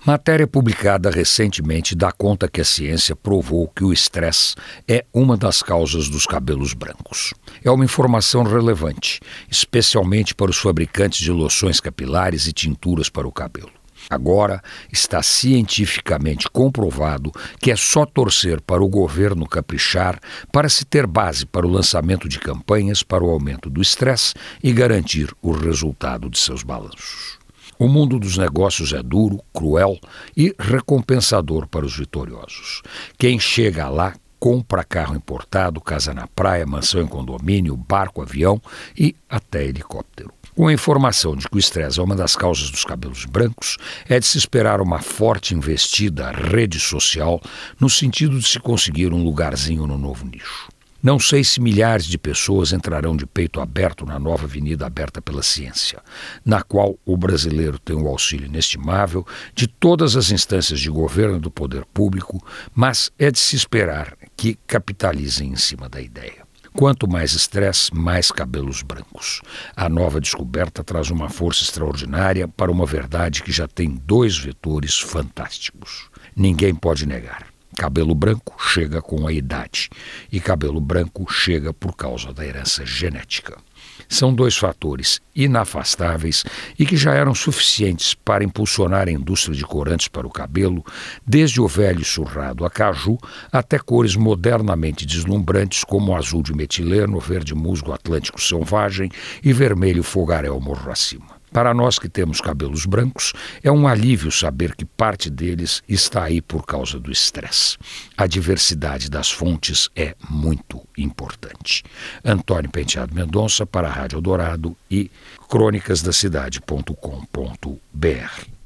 Matéria publicada recentemente dá conta que a ciência provou que o estresse é uma das causas dos cabelos brancos. É uma informação relevante, especialmente para os fabricantes de loções capilares e tinturas para o cabelo. Agora está cientificamente comprovado que é só torcer para o governo caprichar para se ter base para o lançamento de campanhas para o aumento do estresse e garantir o resultado de seus balanços. O mundo dos negócios é duro, cruel e recompensador para os vitoriosos. Quem chega lá compra carro importado, casa na praia, mansão em condomínio, barco, avião e até helicóptero. Com a informação de que o estresse é uma das causas dos cabelos brancos, é de se esperar uma forte investida rede social no sentido de se conseguir um lugarzinho no novo nicho. Não sei se milhares de pessoas entrarão de peito aberto na nova avenida aberta pela ciência, na qual o brasileiro tem um auxílio inestimável de todas as instâncias de governo e do poder público, mas é de se esperar que capitalizem em cima da ideia. Quanto mais estresse, mais cabelos brancos. A nova descoberta traz uma força extraordinária para uma verdade que já tem 2 vetores fantásticos. Ninguém pode negar. Cabelo branco chega com a idade e cabelo branco chega por causa da herança genética. São 2 fatores inafastáveis e que já eram suficientes para impulsionar a indústria de corantes para o cabelo, desde o velho surrado a caju até cores modernamente deslumbrantes como o azul de metileno, verde musgo atlântico selvagem e vermelho fogaréu morro acima. Para nós que temos cabelos brancos, é um alívio saber que parte deles está aí por causa do estresse. A diversidade das fontes é muito importante. Antônio Penteado Mendonça para a Rádio Eldorado e crônicasdacidade.com.br.